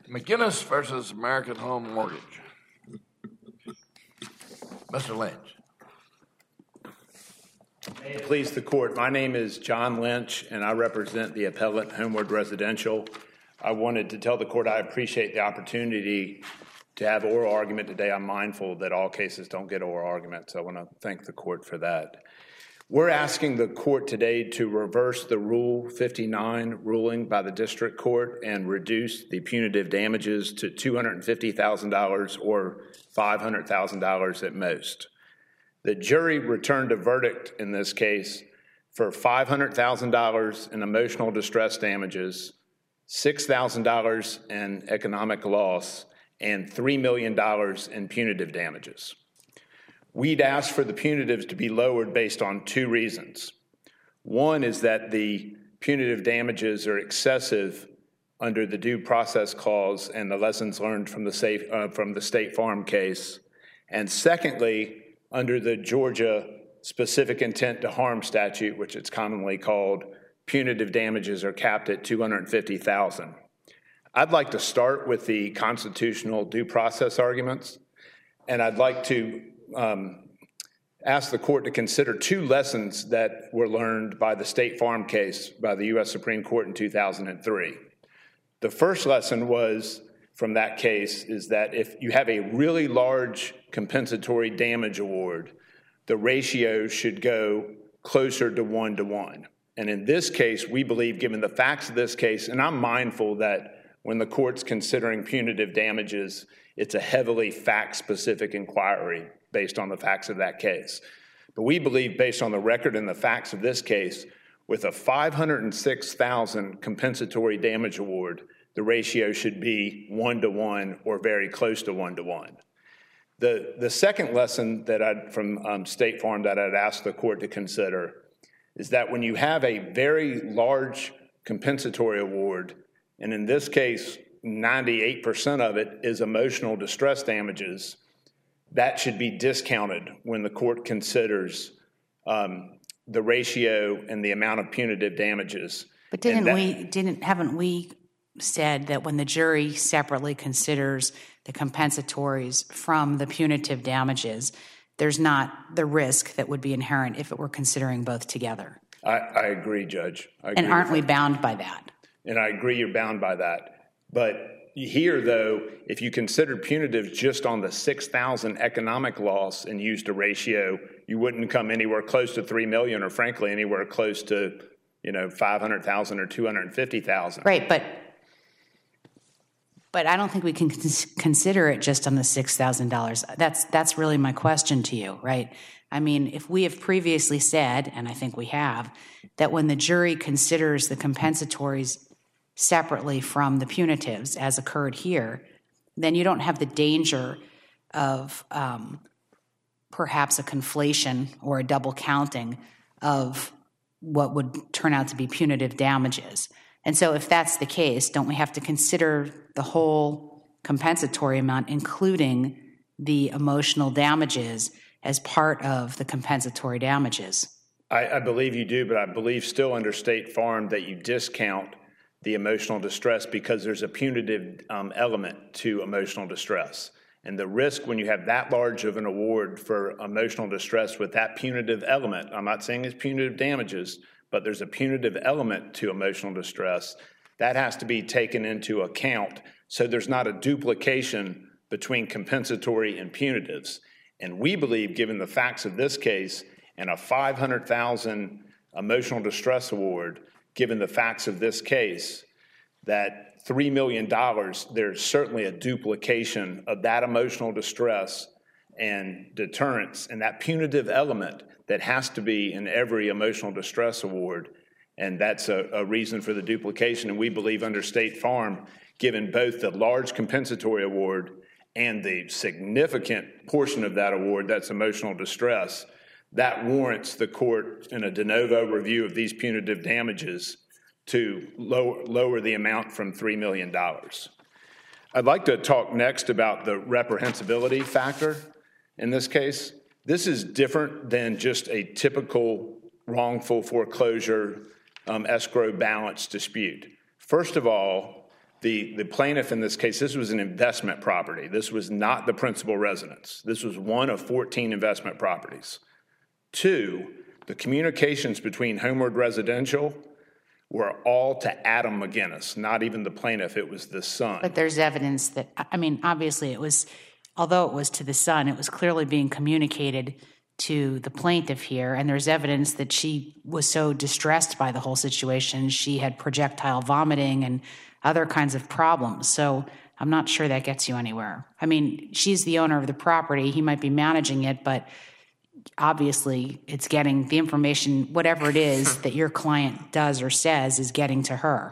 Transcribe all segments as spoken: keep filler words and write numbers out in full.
McGinnis versus American Home Mortgage. Mister Lynch. May it please the court, my name is John Lynch and I represent the appellant Homeward Residential. I wanted to tell the court I appreciate the opportunity to have oral argument today. I'm mindful that all cases don't get oral arguments, so I want to thank the court for that. We're asking the court today to reverse the Rule fifty-nine ruling by the district court and reduce the punitive damages to two hundred fifty thousand dollars or five hundred thousand dollars at most. The jury returned a verdict in this case for five hundred thousand dollars in emotional distress damages, six thousand dollars in economic loss, and three million dollars in punitive damages. We'd asked for the punitives to be lowered based on two reasons. One is that the punitive damages are excessive under the due process clause and the lessons learned from the, safe, uh, from the State Farm case. And secondly, under the Georgia specific intent to harm statute, which it's commonly called, punitive damages are capped at two hundred fifty thousand dollars. I'd like to start with the constitutional due process arguments, and I'd like to um, ask the court to consider two lessons that were learned by the State Farm case by the U S Supreme Court in two thousand three. The first lesson was from that case is that if you have a really large compensatory damage award, the ratio should go closer to one to one. And in this case, we believe, given the facts of this case, and I'm mindful that when the court's considering punitive damages, it's a heavily fact-specific inquiry based on the facts of that case. But we believe, based on the record and the facts of this case, with a five hundred six thousand dollars compensatory damage award, the ratio should be one to one or very close to one to one. The, the second lesson that I'd, from um, State Farm that I'd ask the court to consider is that when you have a very large compensatory award, and in this case, ninety-eight percent of it is emotional distress damages, that should be discounted when the court considers um, the ratio and the amount of punitive damages. But didn't that, we, didn't, haven't we said that when the jury separately considers the compensatories from the punitive damages, there's not the risk that would be inherent if it were considering both together? I, I agree, Judge. I agree and aren't we bound by that? And I agree you're bound by that. But here, though, if you consider punitives just on the six thousand economic loss and used a ratio, you wouldn't come anywhere close to three million dollars or, frankly, anywhere close to, you know, five hundred thousand dollars or two hundred fifty thousand dollars. Right, but but I don't think we can consider it just on the six thousand dollars. That's, that's really my question to you, right? I mean, if we have previously said, and I think we have, that when the jury considers the compensatories separately from the punitives, as occurred here, then you don't have the danger of um, perhaps a conflation or a double counting of what would turn out to be punitive damages. And so if that's the case, don't we have to consider the whole compensatory amount, including the emotional damages, as part of the compensatory damages? I, I believe you do, but I believe still under State Farm that you discount the emotional distress because there's a punitive um, element to emotional distress. And the risk when you have that large of an award for emotional distress with that punitive element, I'm not saying it's punitive damages, but there's a punitive element to emotional distress, that has to be taken into account so there's not a duplication between compensatory and punitives. And we believe, given the facts of this case and a five hundred thousand dollars emotional distress award, given the facts of this case, that three million dollars, there's certainly a duplication of that emotional distress and deterrence and that punitive element that has to be in every emotional distress award. And that's a, a reason for the duplication. And we believe under State Farm, given both the large compensatory award and the significant portion of that award that's emotional distress, that warrants the court in a de novo review of these punitive damages to lower, lower the amount from three million dollars. I'd like to talk next about the reprehensibility factor in this case. This is different than just a typical wrongful foreclosure um, escrow balance dispute. First of all, The, the plaintiff in this case, this was an investment property. This was not the principal residence. This was one of fourteen investment properties. Two, the communications between Homeward Residential were all to Adam McGinnis, not even the plaintiff. It was the son. But there's evidence that, I mean, obviously it was, although it was to the son, it was clearly being communicated to the plaintiff here, and there's evidence that she was so distressed by the whole situation, she had projectile vomiting and other kinds of problems. So I'm not sure that gets you anywhere. I mean, she's the owner of the property. He might be managing it, but obviously it's getting the information, whatever it is that your client does or says is getting to her.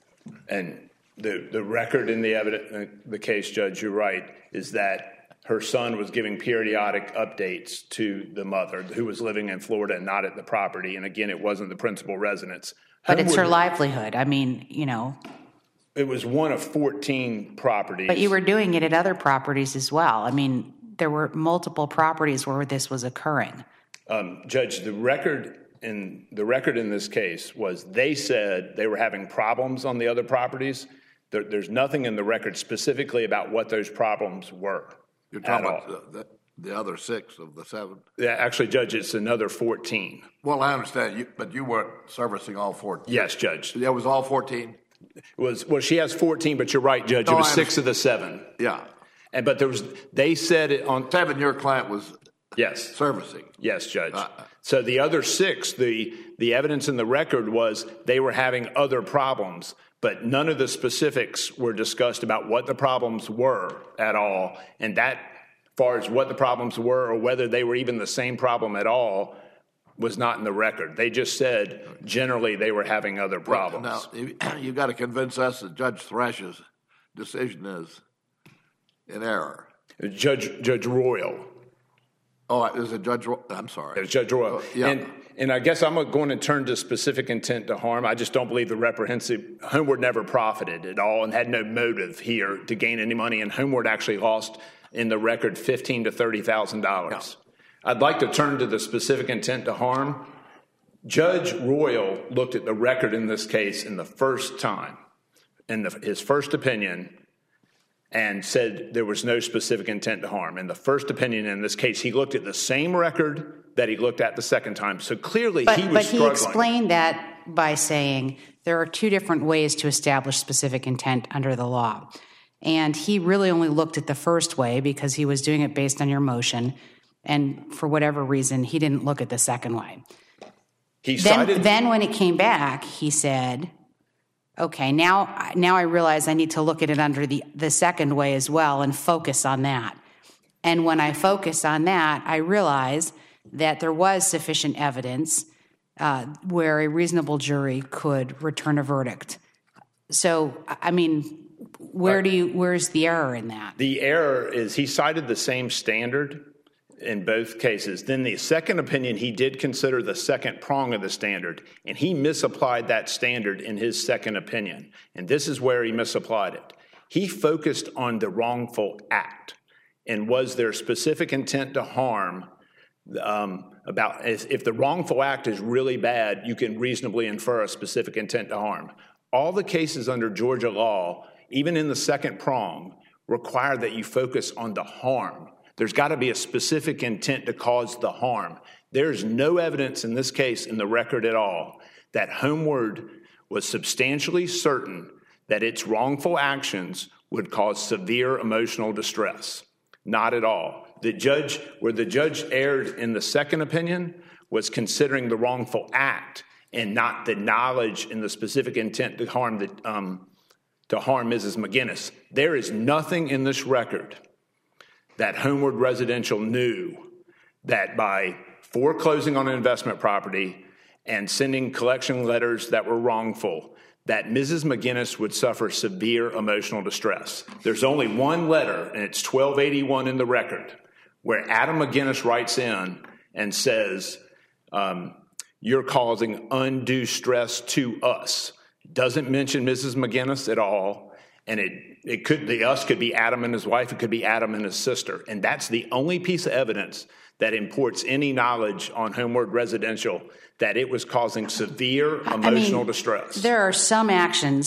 And the, the record in the evidence, the case, Judge, you're right, is that her son was giving periodic updates to the mother who was living in Florida and not at the property. And again, it wasn't the principal residence. But Homeward, it's her livelihood. I mean, you know. It was one of fourteen properties. But you were doing it at other properties as well. I mean, there were multiple properties where this was occurring. Um, Judge, the record in the record in this case was they said they were having problems on the other properties. There, there's nothing in the record specifically about what those problems were. You're talking about the, the, the other six of the seven? Yeah, actually, Judge, it's another fourteen. Well, I understand, you, but you weren't servicing all fourteen. Yes, Judge. That was all fourteen? It was, well, she has fourteen, but you're right, Judge. No, it was I six of the seven. Yeah. And but there was, they said it on. Seven, your client was yes servicing. Yes, Judge. Uh, so the other six, the the evidence in the record was they were having other problems, but none of the specifics were discussed about what the problems were at all. And that, as far as what the problems were or whether they were even the same problem at all, was not in the record. They just said generally they were having other problems. Well, now, you, you've got to convince us that Judge Thrash's decision is in error. Judge Judge Royal. Oh, is it Judge Royal? I'm sorry. It's Judge Royal. Uh, yeah. And, and I guess I'm going to turn to specific intent to harm. I just don't believe the reprehensive Homeward never profited at all and had no motive here to gain any money. And Homeward actually lost in the record fifteen to thirty thousand dollars. I'd like to turn to the specific intent to harm. Judge Royal looked at the record in this case in the first time, in the, his first opinion, and said there was no specific intent to harm. In the first opinion in this case, he looked at the same record that he looked at the second time. So clearly but, he was but struggling. But he explained that by saying there are two different ways to establish specific intent under the law. And he really only looked at the first way because he was doing it based on your motion. And for whatever reason, he didn't look at the second way. He then, cited- then when it came back, he said, okay, now, now I realize I need to look at it under the, the second way as well and focus on that. And when I focus on that, I realize that there was sufficient evidence uh, where a reasonable jury could return a verdict. So, I mean, where do you, where's the error in that? The error is he cited the same standard in both cases. Then the second opinion, he did consider the second prong of the standard, and he misapplied that standard in his second opinion. And this is where he misapplied it. He focused on the wrongful act, and was there specific intent to harm um, about if the wrongful act is really bad, you can reasonably infer a specific intent to harm. All the cases under Georgia law, even in the second prong, require that you focus on the harm. There's got to be a specific intent to cause the harm. There's no evidence in this case in the record at all that Homeward was substantially certain that its wrongful actions would cause severe emotional distress. Not at all. The judge, where the judge erred in the second opinion, was considering the wrongful act and not the knowledge and the specific intent to harm the, um, to harm Missus McGinnis. There is nothing in this record that Homeward Residential knew that by foreclosing on an investment property and sending collection letters that were wrongful, that Missus McGinnis would suffer severe emotional distress. There's only one letter, and it's twelve eighty-one in the record, where Adam McGinnis writes in and says, um, you're causing undue stress to us. Doesn't mention Missus McGinnis at all. And it, it could, the us could be Adam and his wife, it could be Adam and his sister. And that's the only piece of evidence that imports any knowledge on Homeward Residential that it was causing severe emotional I mean, distress. There are some actions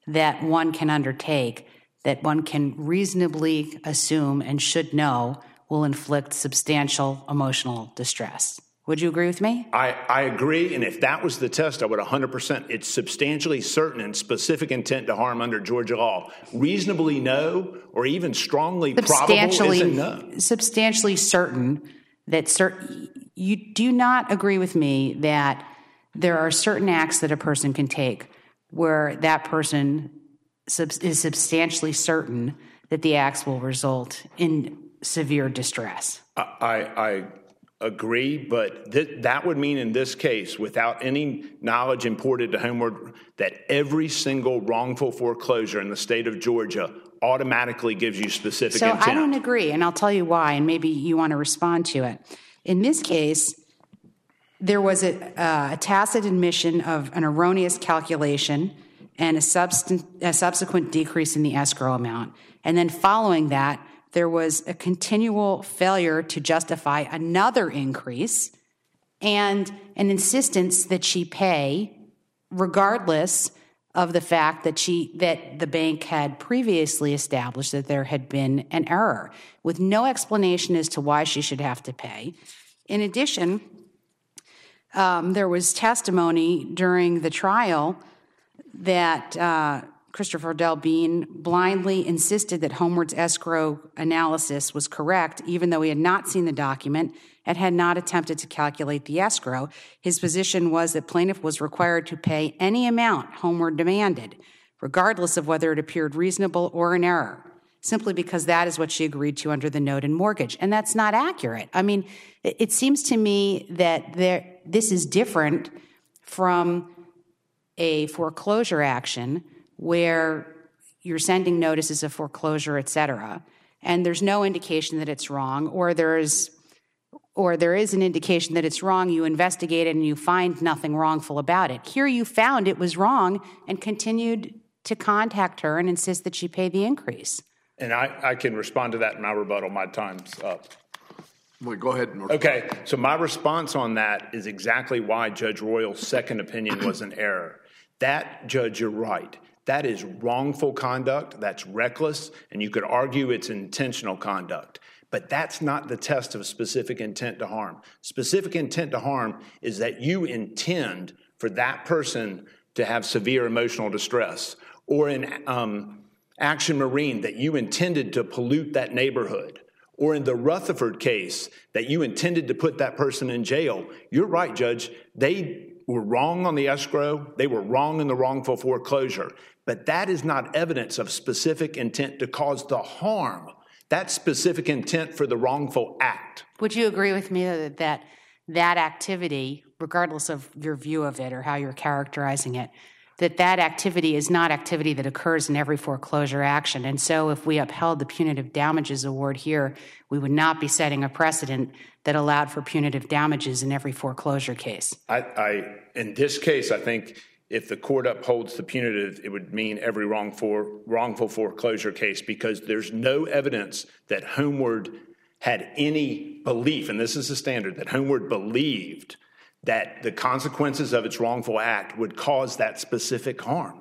that one can undertake, that one can reasonably assume and should know will inflict substantial emotional distress. Would you agree with me? I, I agree, and if that was the test, I would one hundred percent. It's substantially certain and specific intent to harm under Georgia law. Reasonably no, or even strongly probable isn't no. Substantially certain that cer- you do not agree with me that there are certain acts that a person can take where that person sub- is substantially certain that the acts will result in severe distress. I, I, I agree, but th- that would mean in this case, without any knowledge imported to Homeward, that every single wrongful foreclosure in the state of Georgia automatically gives you specific so intent. So I don't agree, and I'll tell you why, and maybe you want to respond to it. In this case, there was a, uh, a tacit admission of an erroneous calculation and a, substan- a subsequent decrease in the escrow amount. And then following that, there was a continual failure to justify another increase and an insistence that she pay regardless of the fact that she that the bank had previously established that there had been an error, with no explanation as to why she should have to pay. In addition, um, there was testimony during the trial that uh, Christopher Del Bean blindly insisted that Homeward's escrow analysis was correct, even though he had not seen the document and had not attempted to calculate the escrow. His position was that plaintiff was required to pay any amount Homeward demanded, regardless of whether it appeared reasonable or an error, simply because that is what she agreed to under the note and mortgage. And that's not accurate. I mean, it seems to me that there, this is different from a foreclosure action where you're sending notices of foreclosure, et cetera, and there's no indication that it's wrong, or there is or there is an indication that it's wrong, you investigate it and you find nothing wrongful about it. Here you found it was wrong and continued to contact her and insist that she pay the increase. And I, I can respond to that in my rebuttal. My time's up. Well, go ahead and Okay, so my response on that is exactly why Judge Royal's second opinion was an error. That, Judge, you're right. That is wrongful conduct, that's reckless, and you could argue it's intentional conduct. But that's not the test of specific intent to harm. Specific intent to harm is that you intend for that person to have severe emotional distress, or in um, Action Marine, that you intended to pollute that neighborhood, or in the Rutherford case, that you intended to put that person in jail. You're right, Judge. They were wrong on the escrow. They were wrong in the wrongful foreclosure. But that is not evidence of specific intent to cause the harm. That's specific intent for the wrongful act. Would you agree with me that that, that activity, regardless of your view of it or how you're characterizing it, that that activity is not activity that occurs in every foreclosure action? And so if we upheld the punitive damages award here, we would not be setting a precedent that allowed for punitive damages in every foreclosure case. I, I in this case, I think if the court upholds the punitive, it would mean every wrongful, wrongful foreclosure case, because there's no evidence that Homeward had any belief, and this is the standard, that Homeward believed that the consequences of its wrongful act would cause that specific harm.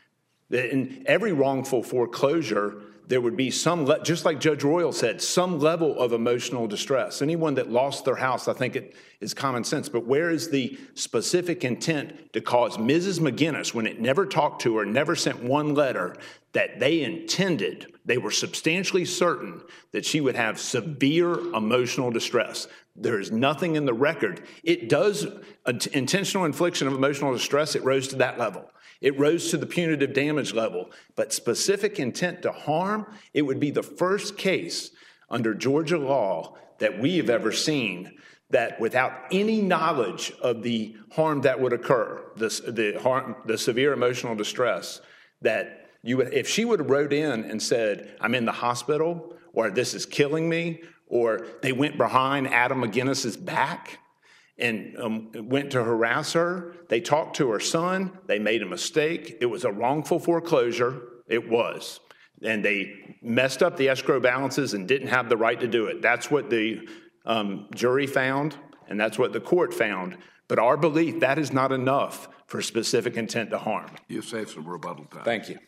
In every wrongful foreclosure, there would be some, le- just like Judge Royal said, some level of emotional distress. Anyone that lost their house, I think it is common sense. But where is the specific intent to cause Missus McGinnis, when it never talked to her, never sent one letter, that they intended, they were substantially certain that she would have severe emotional distress? There is nothing in the record. It does, an intentional infliction of emotional distress, it rose to that level. It rose to the punitive damage level. But specific intent to harm, it would be the first case under Georgia law that we have ever seen that without any knowledge of the harm that would occur, the, the, harm, the severe emotional distress, that you would, if she would have wrote in and said, I'm in the hospital, or this is killing me, or they went behind Adam McGinnis's back and um, went to harass her. They talked to her son. They made a mistake. It was a wrongful foreclosure. It was. And they messed up the escrow balances and didn't have the right to do it. That's what the um, jury found, and that's what the court found. But our belief, that is not enough for specific intent to harm. You save some rebuttal time. Thank you.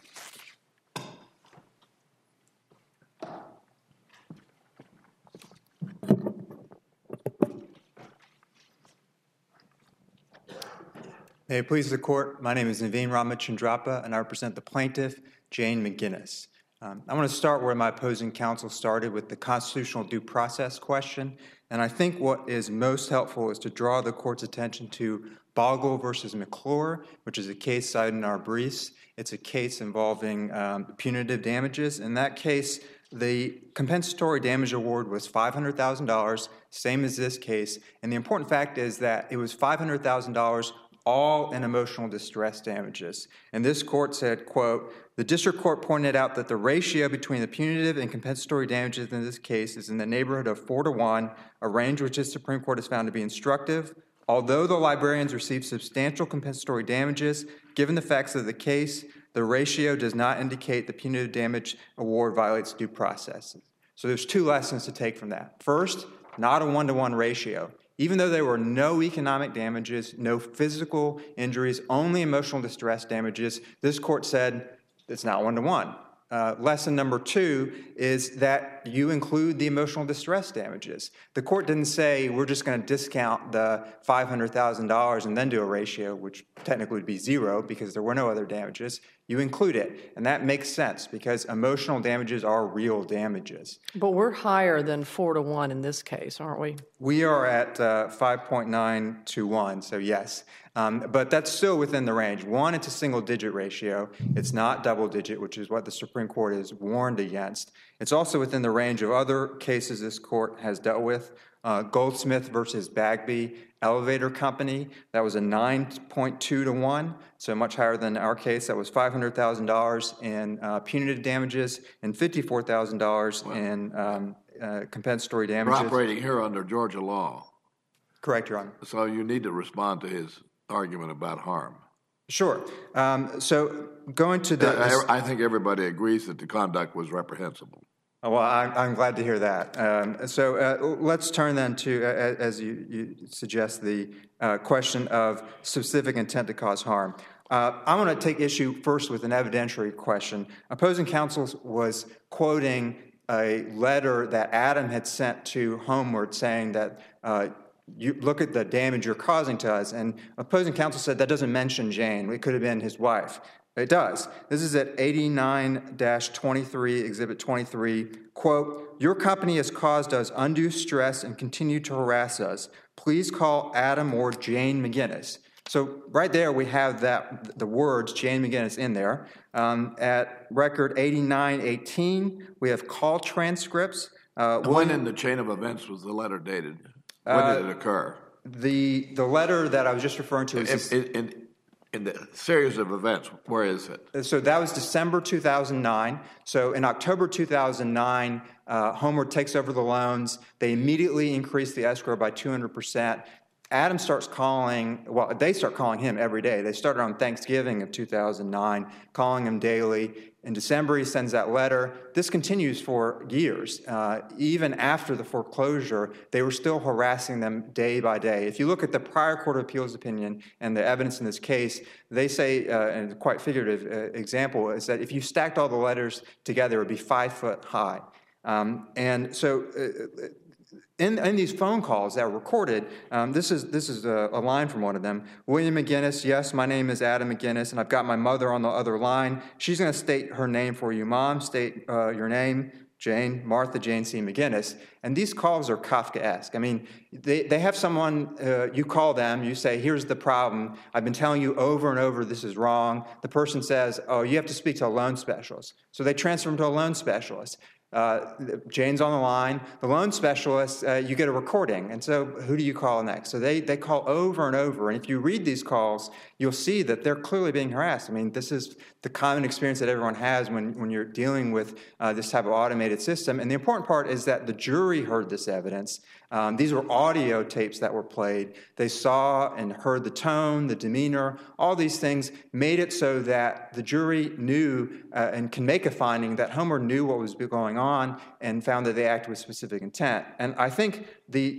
May it please the court, my name is Naveen Ramachandrappa, and I represent the plaintiff, Jane McGinnis. Um, I want to start where my opposing counsel started with the constitutional due process question, and I think what is most helpful is to draw the court's attention to Bogle versus McClure, which is a case cited in our briefs. It's a case involving um, punitive damages. In that case, the compensatory damage award was five hundred thousand dollars, same as this case, and the important fact is that it was five hundred thousand dollars all in emotional distress damages. And this court said, quote, the district court pointed out that the ratio between the punitive and compensatory damages in this case is in the neighborhood of four to one, a range which the Supreme Court has found to be instructive. Although the librarians received substantial compensatory damages, given the facts of the case, the ratio does not indicate the punitive damage award violates due process. So there's two lessons to take from that. First, not a one-to-one ratio. Even though there were no economic damages, no physical injuries, only emotional distress damages, this court said it's not one-to-one. Uh, lesson number two is that you include the emotional distress damages. The court didn't say we're just going to discount the five hundred thousand dollars and then do a ratio, which technically would be zero because there were no other damages. You include it, and that makes sense because emotional damages are real damages. But we're higher than four to one in this case, aren't we? We are at uh, five point nine to one, so yes. Um, but that's still within the range. One, it's a single-digit ratio. It's not double-digit, which is what the Supreme Court has warned against. It's also within the range of other cases this court has dealt with. Uh, Goldsmith versus Bagby Elevator Company, that was a nine point two to one, so much higher than our case. That was five hundred thousand dollars in uh, punitive damages and fifty-four thousand dollars well, in um, uh, compensatory damages. We're operating here under Georgia law. Correct, Your Honor. So you need to respond to his argument about harm. Sure. Um, so going to the... I, I think everybody agrees that the conduct was reprehensible. Well, I'm, I'm glad to hear that. Um, so uh, let's turn then to, uh, as you, you suggest, the uh, question of specific intent to cause harm. Uh, I want to take issue first with an evidentiary question. Opposing counsel was quoting a letter that Adam had sent to Homeward saying that uh, you look at the damage you're causing to us, and opposing counsel said that doesn't mention Jane. It could have been his wife. It does. This is at eighty-nine dash twenty-three, Exhibit twenty-three. Quote, your company has caused us undue stress and continued to harass us. Please call Adam or Jane McGinnis. So right there we have that the words Jane McGinnis in there. Um, at record eighty-nine eighteen, we have call transcripts. Uh, when in the chain of events was the letter dated? When uh, did it occur? The the letter that I was just referring to is... In, in, in the series of events, where is it? So that was December two thousand nine. So in October two thousand nine, uh, Homeward takes over the loans. They immediately increase the escrow by two hundred percent. Adam starts calling, well, they start calling him every day. They started on Thanksgiving of two thousand nine, calling him daily. In December, he sends that letter. This continues for years. Uh, even after the foreclosure, they were still harassing them day by day. If you look at the prior Court of Appeals opinion and the evidence in this case, they say, uh, and a quite figurative uh, example, is that if you stacked all the letters together, it would be five foot high. Um, and so... Uh, In, in these phone calls that were recorded, um, this is this is a, a line from one of them. William McGinnis, yes, my name is Adam McGinnis, and I've got my mother on the other line. She's going to state her name for you. Mom, state uh, your name, Jane, Martha Jane C. McGinnis. And these calls are Kafkaesque. I mean, they, they have someone, uh, you call them, you say, here's the problem. I've been telling you over and over this is wrong. The person says, oh, you have to speak to a loan specialist. So they transfer them to a loan specialist. Uh, Jane's on the line. The loan specialist, uh, you get a recording. And so who do you call next? So they, they call over and over. And if you read these calls, you'll see that they're clearly being harassed. I mean, this is the common experience that everyone has when, when you're dealing with uh, this type of automated system. And the important part is that the jury heard this evidence. Um, these were audio tapes that were played. They saw and heard the tone, the demeanor, all these things made it so that the jury knew uh, and can make a finding that Homeward knew what was going on and found that they acted with specific intent. And I think the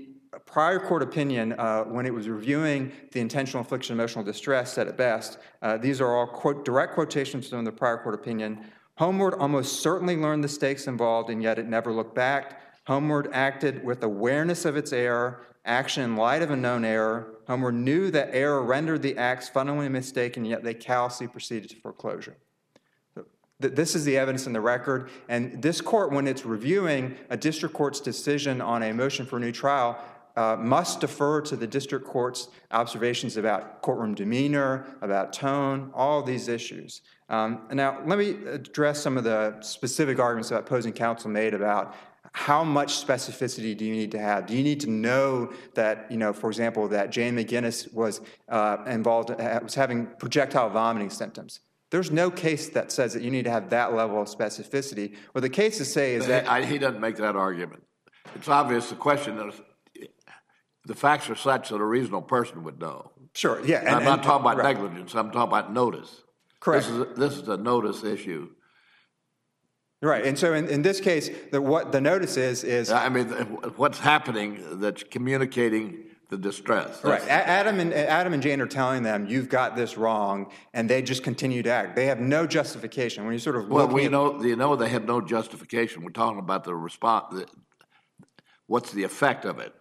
prior court opinion, uh, when it was reviewing the intentional infliction of emotional distress, said it best. Uh, these are all quote, direct quotations from the prior court opinion. Homeward almost certainly learned the stakes involved, and yet it never looked back. Homeward acted with awareness of its error, action in light of a known error. Homeward knew that error rendered the acts fundamentally mistaken, yet they callously proceeded to foreclosure. This is the evidence in the record, and this court, when it's reviewing a district court's decision on a motion for a new trial, uh, must defer to the district court's observations about courtroom demeanor, about tone, all of these issues. Um, now, let me address some of the specific arguments that opposing counsel made about how much specificity do you need to have? Do you need to know that, you know, for example, that Jane McGinnis was uh, involved, was having projectile vomiting symptoms? There's no case that says that you need to have that level of specificity. What the cases say is that... I, he doesn't make that argument. It's obvious the question is, the facts are such that a reasonable person would know. Sure, yeah. And, I'm not and, talking about right. negligence. I'm talking about notice. Correct. This is a, this is a notice issue. Right, and so in, in this case, the, what the notice is is... I mean, what's happening that's communicating the distress. Right. Adam and Adam and Jane are telling them, you've got this wrong, and they just continue to act. They have no justification. When you sort of well, we at, know you know they have no justification. We're talking about the response. The, what's the effect of it?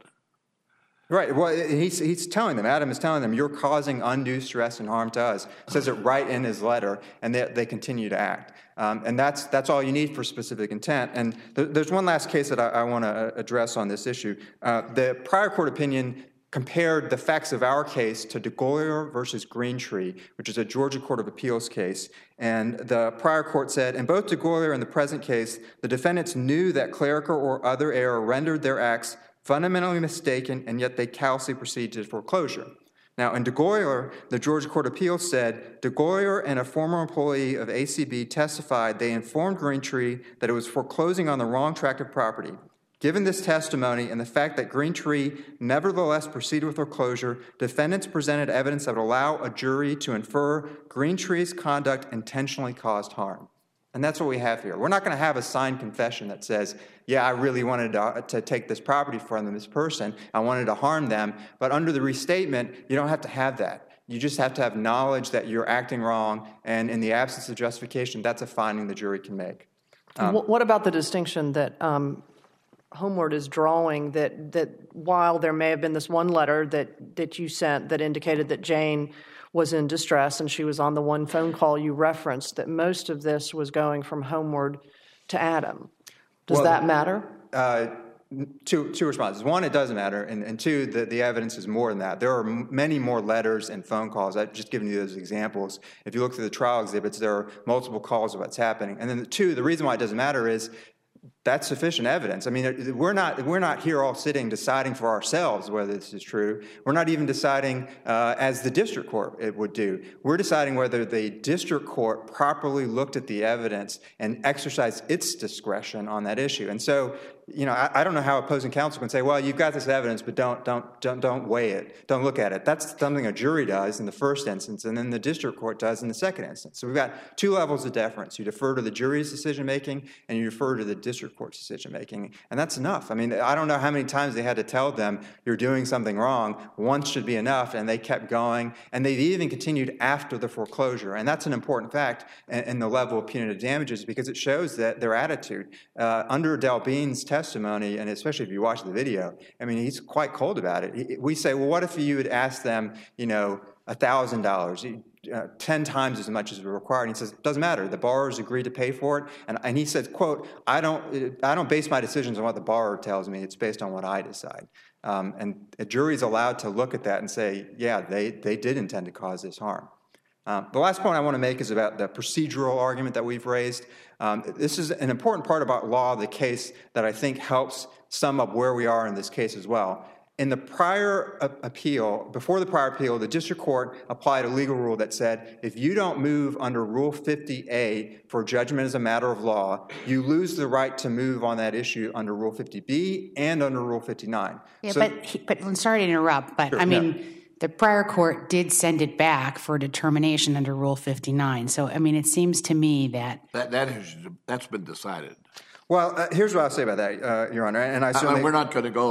Right. Well, he's he's telling them. Adam is telling them, you're causing undue stress and harm to us. Says it right in his letter, and they they continue to act. Um, and that's that's all you need for specific intent. And th- there's one last case that I, I want to address on this issue. Uh, the prior court opinion compared the facts of our case to DeGolyer versus Greentree, which is a Georgia Court of Appeals case. And the prior court said, in both DeGolyer and the present case, the defendants knew that clerical or other error rendered their acts fundamentally mistaken, and yet they callously proceeded to foreclosure. Now, in DeGolyer, the Georgia Court of Appeals said, DeGolyer and a former employee of A C B testified they informed Greentree that it was foreclosing on the wrong tract of property. Given this testimony and the fact that Greentree nevertheless proceeded with foreclosure, defendants presented evidence that would allow a jury to infer Greentree's conduct intentionally caused harm. And that's what we have here. We're not going to have a signed confession that says, yeah, I really wanted to, to take this property from this person. I wanted to harm them. But under the restatement, you don't have to have that. You just have to have knowledge that you're acting wrong. And in the absence of justification, that's a finding the jury can make. Um, what about the distinction that um, Homeward is drawing that that while there may have been this one letter that, that you sent that indicated that Jane was in distress and she was on the one phone call you referenced, that most of this was going from Homeward to Adam? Does well, that matter? Uh, two, two responses. One, it doesn't matter. And, and two, the, the evidence is more than that. There are m- many more letters and phone calls. I've just given you those examples. If you look through the trial exhibits, there are multiple calls of what's happening. And then the two, the reason why it doesn't matter is that's sufficient evidence. I mean, we're not we're not here all sitting deciding for ourselves whether this is true. We're not even deciding uh, as the district court it would do. We're deciding whether the district court properly looked at the evidence and exercised its discretion on that issue. And so, you know, I, I don't know how opposing counsel can say, well, you've got this evidence, but don't don't don't don't weigh it, don't look at it. That's something a jury does in the first instance, and then the district court does in the second instance. So we've got two levels of deference. You defer to the jury's decision making, and you defer to the district court's decision making, and that's enough. I mean, I don't know how many times they had to tell them you're doing something wrong. Once should be enough, and they kept going, and they even continued after the foreclosure. And that's an important fact in, in the level of punitive damages because it shows that their attitude uh, under Dalbean's testimony, and especially if you watch the video, I mean, he's quite cold about it. We say, well, what if you had asked them, you know, one thousand dollars, uh, ten times as much as we're required? And he says, it doesn't matter. The borrowers agreed to pay for it. And, and he says, quote, I don't, I don't base my decisions on what the borrower tells me. It's based on what I decide. Um, and a jury is allowed to look at that and say, yeah, they, they did intend to cause this harm. Um, the last point I want to make is about the procedural argument that we've raised. Um, this is an important part about law of the case that I think helps sum up where we are in this case as well. In the prior uh, appeal, before the prior appeal, the district court applied a legal rule that said if you don't move under Rule fifty A for judgment as a matter of law, you lose the right to move on that issue under Rule fifty B and under Rule fifty-nine. Yeah, so, but, he, but I'm sorry to interrupt, but sure, I mean, no. the prior court did send it back for determination under Rule fifty-nine. So, I mean, it seems to me that... That, that is, that's been decided. Well, uh, here's what I'll say about that, uh, Your Honor. And I, I mean, certainly, we're not going to go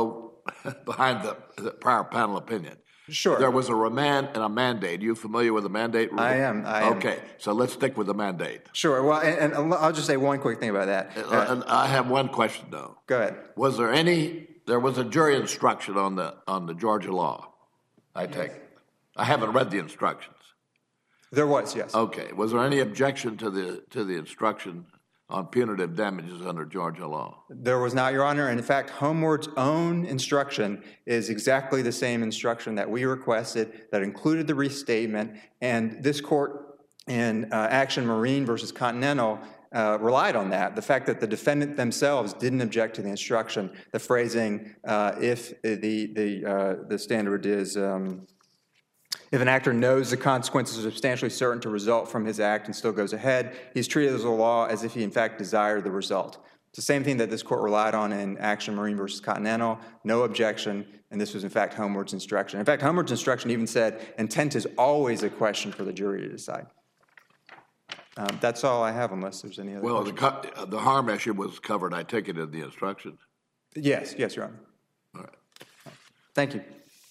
behind the, the prior panel opinion. Sure. There was a remand and a mandate. Are you familiar with the mandate rule? I am. I am. Okay, so let's stick with the mandate. Sure. Well, and, and I'll just say one quick thing about that. Uh, and I have one question, though. Go ahead. Was there any, there was a jury instruction on the on the Georgia law, I take it. I haven't read the instructions. There was, yes. Okay. Was there any objection to the to the instruction on punitive damages under Georgia law? There was not, Your Honor. And in fact, Homeward's own instruction is exactly the same instruction that we requested that included the restatement. And this court in uh, Action Marine versus Continental uh, relied on that. The fact that the defendant themselves didn't object to the instruction, the phrasing, uh, if the, the, uh, the standard is... Um, If an actor knows the consequences are substantially certain to result from his act and still goes ahead, he's treated as a law as if he in fact desired the result. It's the same thing that this court relied on in Action Marine versus Continental, no objection, and this was in fact Homeward's instruction. In fact, Homeward's instruction even said intent is always a question for the jury to decide. Um, that's all I have unless there's any other Well, the, questions. co- the harm issue was covered, I take it, in the instructions. Yes, yes, Your Honor. All right. Thank you.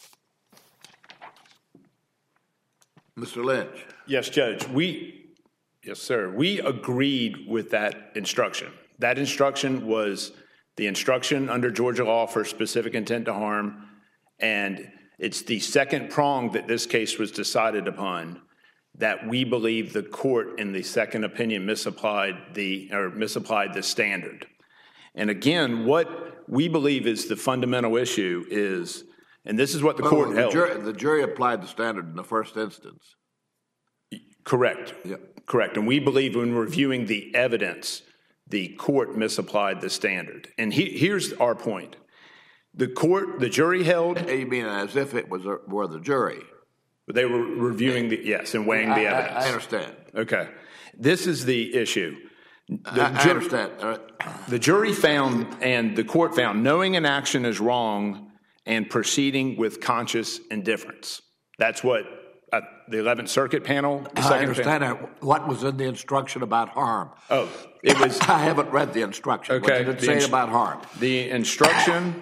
Mister Lynch. Yes, Judge. We, yes, sir. We agreed with that instruction. That instruction was the instruction under Georgia law for specific intent to harm, and it's the second prong that this case was decided upon that we believe the court in the second opinion misapplied the or misapplied the standard. And again, what we believe is the fundamental issue is, and this is what the Well, court the held. Jury, the jury applied the standard in the first instance. Correct. Yeah. Correct. And we believe when reviewing the evidence, the court misapplied the standard. And he, here's our point. The court, the jury held. You mean as if it was a, were the jury? They were reviewing the, yes, and weighing the I, evidence. I, I understand. Okay. This is the issue. The, I, I ju- understand. Uh, the jury found and the court found knowing an action is wrong and proceeding with conscious indifference. That's what uh, the eleventh Circuit panel. The I second understand panel, that. What was in the instruction about harm? Oh, it was. I haven't read the instruction. Okay. What did it The say ins- about harm? The instruction,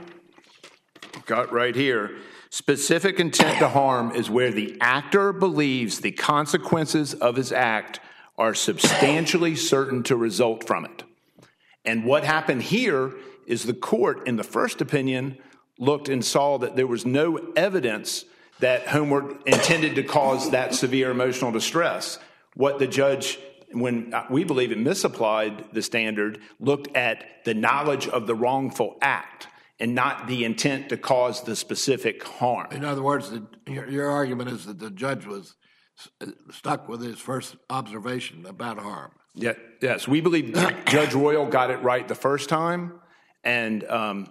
got right here, specific intent to harm is where the actor believes the consequences of his act are substantially certain to result from it. And what happened here is the court, in the first opinion, looked and saw that there was no evidence that Homeward intended to cause that severe emotional distress. What the judge, when we believe it misapplied the standard, looked at the knowledge of the wrongful act and not the intent to cause the specific harm. In other words, the, your, your argument is that the judge was stuck with his first observation about harm. Yeah, yes, we believe Judge Royal got it right the first time, and um,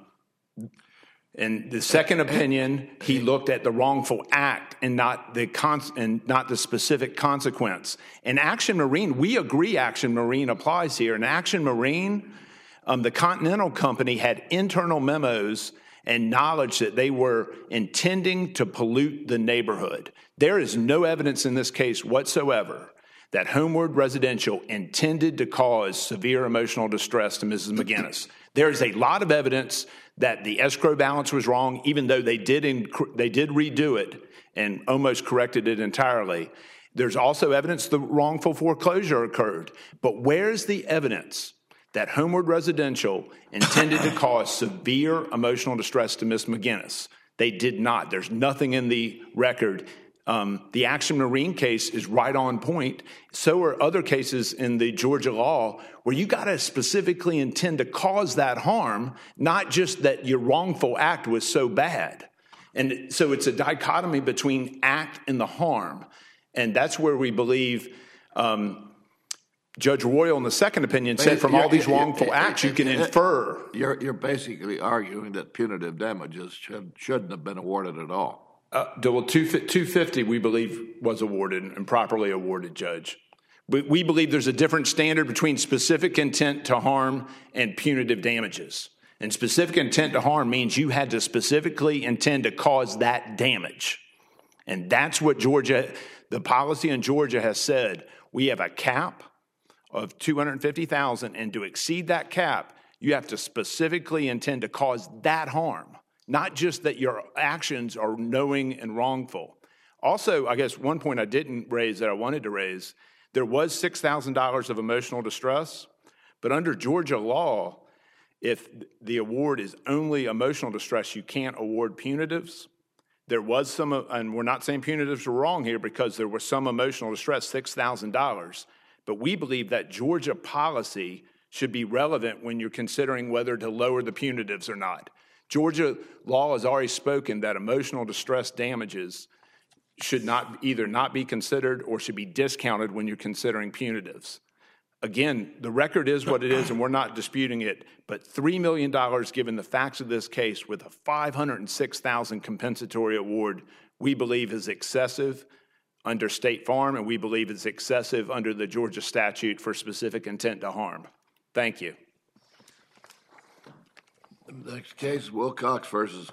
in the second opinion, he looked at the wrongful act and not the con- and not the specific consequence. In Action Marine, we agree Action Marine applies here. In Action Marine, um, the Continental Company had internal memos and knowledge that they were intending to pollute the neighborhood. There is no evidence in this case whatsoever that Homeward Residential intended to cause severe emotional distress to Missus McGinnis. There is a lot of evidence that the escrow balance was wrong, even though they did inc- they did redo it and almost corrected it entirely. There's also evidence the wrongful foreclosure occurred. But where's the evidence that Homeward Residential intended to cause severe emotional distress to Miss McGinnis? They did not. There's nothing in the record. Um, the Action Marine case is right on point. So are other cases in the Georgia law where you got to specifically intend to cause that harm, not just that your wrongful act was so bad. And so it's a dichotomy between act and the harm. And that's where we believe um, Judge Royal in the second opinion said from all these wrongful acts, you can infer. You're, you're basically arguing that punitive damages should, shouldn't have been awarded at all. Uh, well, two fifty we believe was awarded and properly awarded, Judge. We, we believe there's a different standard between specific intent to harm and punitive damages. And specific intent to harm means you had to specifically intend to cause that damage. And that's what Georgia, the policy in Georgia has said. We have a cap of two hundred fifty thousand dollars, and to exceed that cap, you have to specifically intend to cause that harm. not just that your actions are knowing and wrongful. Also, I guess one point I didn't raise that I wanted to raise, there was six thousand dollars of emotional distress, but under Georgia law, if the award is only emotional distress, you can't award punitives. There was some, and we're not saying punitives are wrong here because there was some emotional distress, six thousand dollars, but we believe that Georgia policy should be relevant when you're considering whether to lower the punitives or not. Georgia law has already spoken that emotional distress damages should not either not be considered or should be discounted when you're considering punitives. Again, the record is what it is, and we're not disputing it, but three million dollars given the facts of this case with a five hundred six thousand dollars compensatory award, we believe is excessive under State Farm, and we believe it's excessive under the Georgia statute for specific intent to harm. Thank you. Next case, Wilcox versus